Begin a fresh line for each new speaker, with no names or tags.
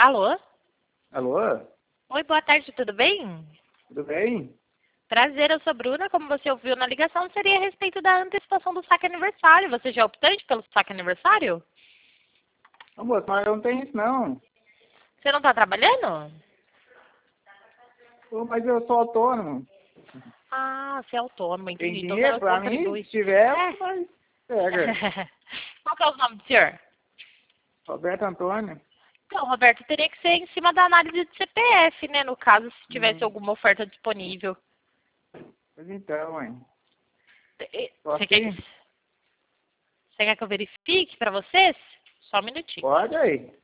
Alô?
Alô?
Oi, boa tarde, tudo bem?
Tudo bem?
Prazer, eu sou Bruna. Como você ouviu na ligação, seria a respeito da antecipação do saque aniversário. Você já é optante pelo saque aniversário?
Ô, moço, mas eu não tenho isso, não.
Você não está trabalhando?
Ô, mas eu sou autônomo.
Ah, você é autônomo,
Tem
entendi. Então você
dinheiro
não
pra mim?
contribui.
Se tiver,
É.
mas pega.
Qual que é o nome do senhor?
Roberto Antônio.
Então, Roberto, teria que ser em cima da análise de CPF, né? No caso, se tivesse
Hum,
alguma oferta disponível.
Pois então, mãe.
Você quer que,
Posso ir?
você quer que eu verifique para vocês? Só um minutinho.
Pode aí.